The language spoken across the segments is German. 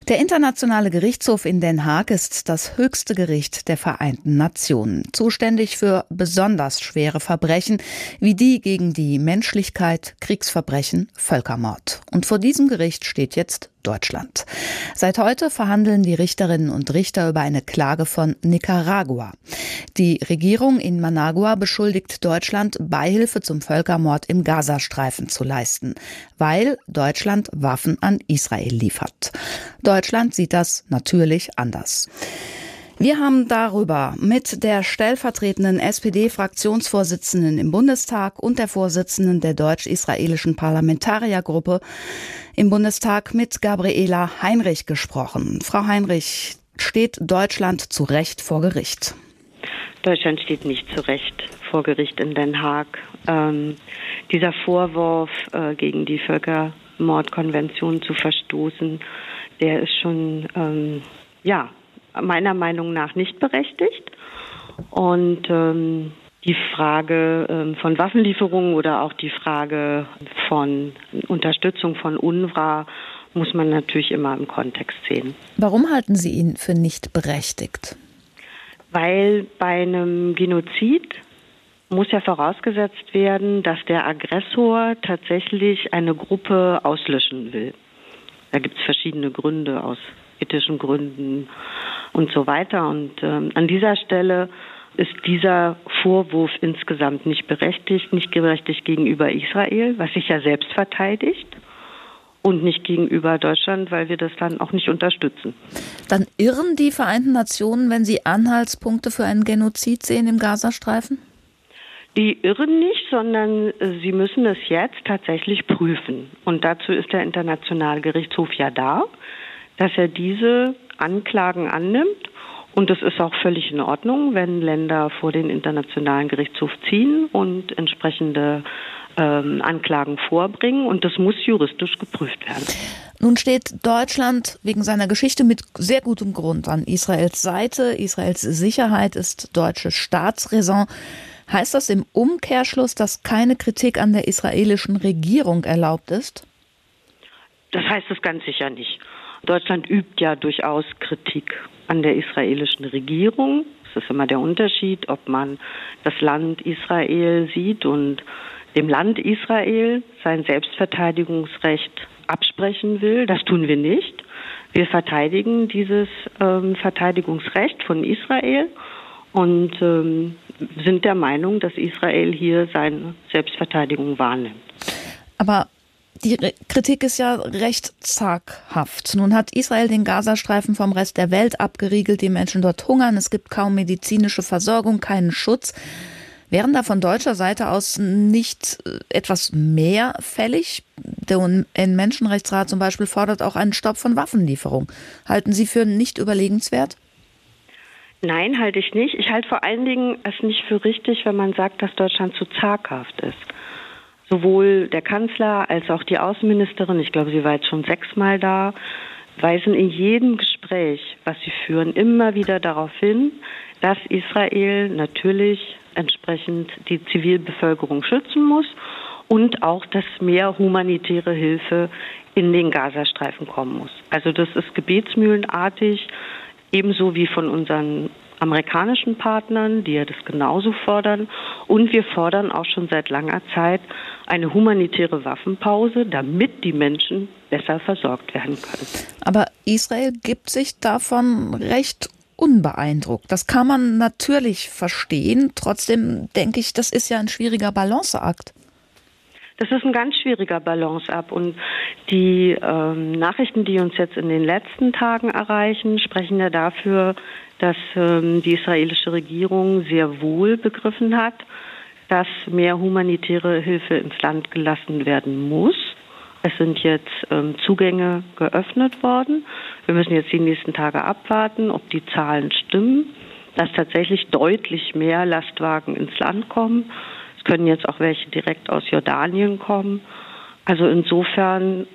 Der Internationale Gerichtshof in Den Haag ist das höchste Gericht der Vereinten Nationen, zuständig für besonders schwere Verbrechen wie die gegen die Menschlichkeit, Kriegsverbrechen, Völkermord. Und vor diesem Gericht steht jetzt Deutschland. Seit heute verhandeln die Richterinnen und Richter über eine Klage von Nicaragua. Die Regierung in Managua beschuldigt Deutschland, Beihilfe zum Völkermord im Gazastreifen zu leisten, weil Deutschland Waffen an Israel liefert. Deutschland sieht das natürlich anders. Wir haben darüber mit der stellvertretenden SPD-Fraktionsvorsitzenden im Bundestag und der Vorsitzenden der deutsch-israelischen Parlamentariergruppe im Bundestag mit Gabriela Heinrich gesprochen. Frau Heinrich, steht Deutschland zu Recht vor Gericht? Deutschland steht nicht zu Recht vor Gericht in Den Haag. Dieser Vorwurf, gegen die Völkermordkonvention zu verstoßen, der ist schon, meiner Meinung nach nicht berechtigt. Und die Frage von Waffenlieferungen oder auch die Frage von Unterstützung von UNRWA muss man natürlich immer im Kontext sehen. Warum halten Sie ihn für nicht berechtigt? Weil bei einem Genozid muss ja vorausgesetzt werden, dass der Aggressor tatsächlich eine Gruppe auslöschen will. Da gibt es verschiedene Gründe, aus ethischen Gründen und so weiter. Und an dieser Stelle ist dieser Vorwurf insgesamt nicht berechtigt gegenüber Israel, was sich ja selbst verteidigt, und nicht gegenüber Deutschland, weil wir das dann auch nicht unterstützen. Dann irren die Vereinten Nationen, wenn sie Anhaltspunkte für einen Genozid sehen im Gazastreifen? Die irren nicht, sondern sie müssen es jetzt tatsächlich prüfen. Und dazu ist der Internationale Gerichtshof ja da, dass er diese Anklagen annimmt. Und es ist auch völlig in Ordnung, wenn Länder vor den Internationalen Gerichtshof ziehen und entsprechende Anklagen vorbringen. Und das muss juristisch geprüft werden. Nun steht Deutschland wegen seiner Geschichte mit sehr gutem Grund an Israels Seite. Israels Sicherheit ist deutsche Staatsräson. Heißt das im Umkehrschluss, dass keine Kritik an der israelischen Regierung erlaubt ist? Das heißt es ganz sicher nicht. Deutschland übt ja durchaus Kritik an der israelischen Regierung. Es ist immer der Unterschied, ob man das Land Israel sieht und dem Land Israel sein Selbstverteidigungsrecht absprechen will. Das tun wir nicht. Wir verteidigen dieses Verteidigungsrecht von Israel und sind der Meinung, dass Israel hier seine Selbstverteidigung wahrnimmt. Aber die Kritik ist ja recht zaghaft. Nun hat Israel den Gazastreifen vom Rest der Welt abgeriegelt. Die Menschen dort hungern. Es gibt kaum medizinische Versorgung, keinen Schutz. Wären da von deutscher Seite aus nicht etwas mehr fällig? Der UN-Menschenrechtsrat zum Beispiel fordert auch einen Stopp von Waffenlieferung. Halten Sie für nicht überlegenswert? Nein, halte ich nicht. Ich halte vor allen Dingen es nicht für richtig, wenn man sagt, dass Deutschland zu zaghaft ist. Sowohl der Kanzler als auch die Außenministerin, ich glaube, sie war jetzt schon 6-mal da, weisen in jedem Gespräch, was sie führen, immer wieder darauf hin, dass Israel natürlich entsprechend die Zivilbevölkerung schützen muss und auch, dass mehr humanitäre Hilfe in den Gazastreifen kommen muss. Also das ist gebetsmühlenartig, ebenso wie von unseren amerikanischen Partnern, die ja das genauso fordern. Und wir fordern auch schon seit langer Zeit eine humanitäre Waffenpause, damit die Menschen besser versorgt werden können. Aber Israel gibt sich davon recht unbeeindruckt. Das kann man natürlich verstehen. Trotzdem denke ich, das ist ja ein schwieriger Balanceakt. Das ist ein ganz schwieriger Balanceakt. Und die Nachrichten, die uns jetzt in den letzten Tagen erreichen, sprechen ja dafür, dass die israelische Regierung sehr wohl begriffen hat, dass mehr humanitäre Hilfe ins Land gelassen werden muss. Es sind jetzt Zugänge geöffnet worden. Wir müssen jetzt die nächsten Tage abwarten, ob die Zahlen stimmen, dass tatsächlich deutlich mehr Lastwagen ins Land kommen. Es können jetzt auch welche direkt aus Jordanien kommen. Also insofern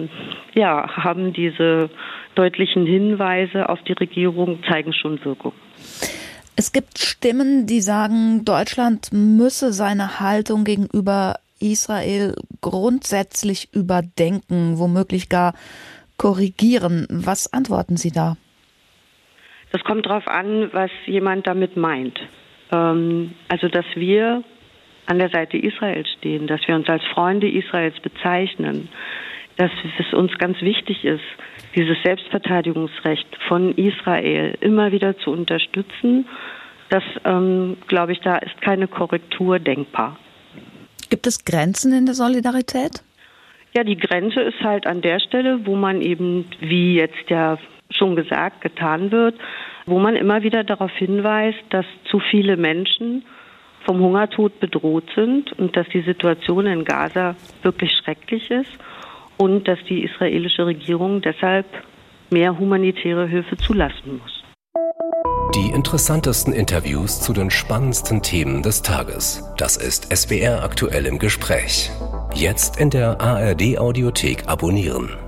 haben diese deutlichen Hinweise auf die Regierung zeigen schon Wirkung. Es gibt Stimmen, die sagen, Deutschland müsse seine Haltung gegenüber Israel grundsätzlich überdenken, womöglich gar korrigieren. Was antworten Sie da? Das kommt darauf an, was jemand damit meint. Also, dass wir an der Seite Israels stehen, dass wir uns als Freunde Israels bezeichnen, dass es uns ganz wichtig ist, dieses Selbstverteidigungsrecht von Israel immer wieder zu unterstützen. Das, glaube ich, da ist keine Korrektur denkbar. Gibt es Grenzen in der Solidarität? Ja, die Grenze ist halt an der Stelle, wo man eben, wie jetzt ja schon gesagt, getan wird, wo man immer wieder darauf hinweist, dass zu viele Menschen vom Hungertod bedroht sind und dass die Situation in Gaza wirklich schrecklich ist und dass die israelische Regierung deshalb mehr humanitäre Hilfe zulassen muss. Die interessantesten Interviews zu den spannendsten Themen des Tages. Das ist SWR aktuell im Gespräch. Jetzt in der ARD Audiothek abonnieren.